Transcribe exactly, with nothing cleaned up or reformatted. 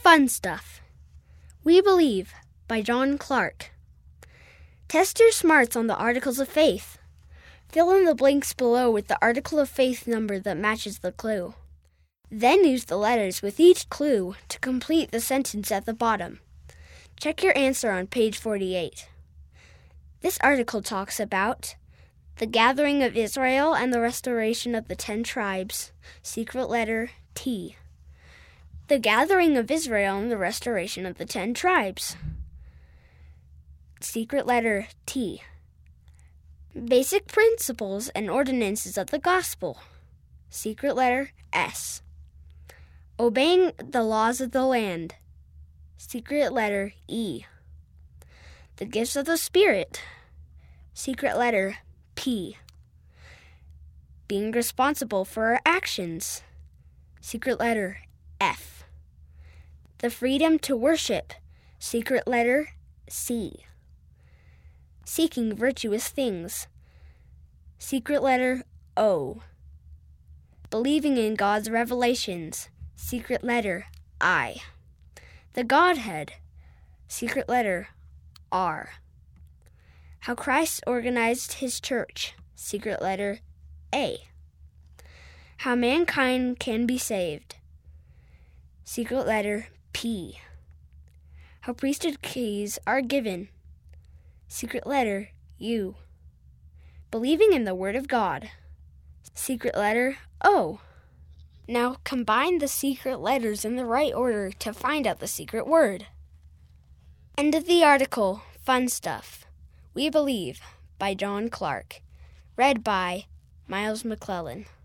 Fun Stuff. We Believe by John Clark. Test your smarts on the articles of faith. Fill in the blanks below with the article of faith number that matches the clue. Then use the letters with each clue to complete the sentence at the bottom. Check your answer on page forty-eight. This article talks about the gathering of Israel and the restoration of the ten tribes, secret letter T. The gathering of Israel and the restoration of the ten tribes, secret letter T. Basic principles and ordinances of the gospel, secret letter S. Obeying the laws of the land, secret letter E. The gifts of the Spirit, secret letter P. Being responsible for our actions, secret letter F. The freedom to worship, secret letter C. Seeking virtuous things, secret letter O. Believing in God's revelations, secret letter I. The Godhead, secret letter R. How Christ organized his church, secret letter A. How mankind can be saved, secret letter P. How priesthood keys are given, secret letter U. Believing in the Word of God, secret letter O. Now combine the secret letters in the right order to find out the secret word. End of the article. Fun Stuff. We Believe by John Clark. Read by Miles McClellan.